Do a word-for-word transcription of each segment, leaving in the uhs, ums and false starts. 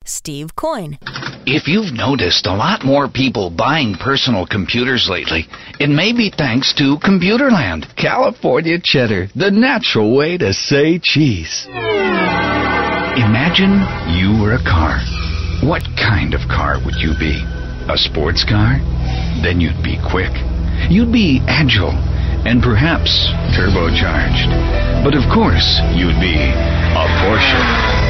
Steve Coyne. If you've noticed a lot more people buying personal computers lately, it may be thanks to Computerland. California cheddar, the natural way to say cheese. Imagine you were a car. What kind of car would you be? A sports car? Then you'd be quick. You'd be agile and perhaps turbocharged. But of course, you'd be a Porsche.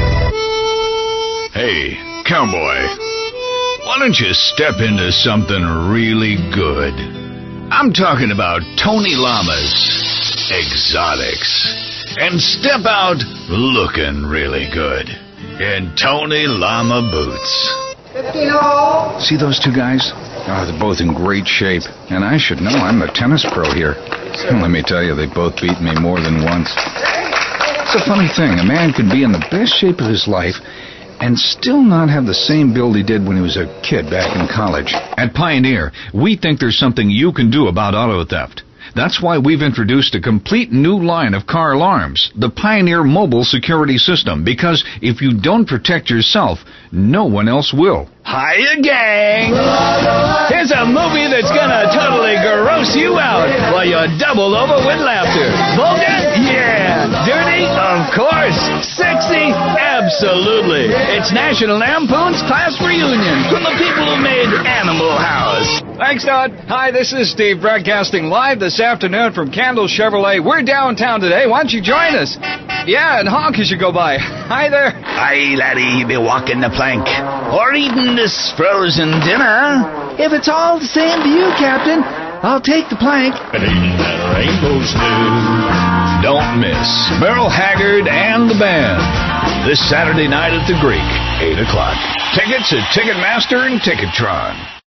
Hey, cowboy, why don't you step into something really good? I'm talking about Tony Lama's Exotics. And step out looking really good in Tony Lama boots. See those two guys? Oh, they're both in great shape. And I should know, I'm a tennis pro here. And let me tell you, they both beat me more than once. It's a funny thing. A man can be in the best shape of his life and still not have the same build he did when he was a kid back in college. At Pioneer, we think there's something you can do about auto theft. That's why we've introduced a complete new line of car alarms, the Pioneer Mobile Security System, because if you don't protect yourself, no one else will. Hiya, gang! Here's a movie that's gonna totally gross you out while you're doubled over with laughter. Vulgar? Yeah. Dirty? Of course. Sexy? Absolutely. It's National Lampoon's Class Reunion from the people who made Animal House. Thanks, Todd. Hi, this is Steve broadcasting live this afternoon from Candle Chevrolet. We're downtown today. Why don't you join us? Yeah, and honk as you go by. Hi there. Aye, laddie, be walking the plank. Or eating this frozen dinner. If it's all the same to you, Captain, I'll take the plank. Rainbow's new. Don't miss Merle Haggard and the band this Saturday night at the Greek, eight o'clock. Tickets at Ticketmaster and Ticketron.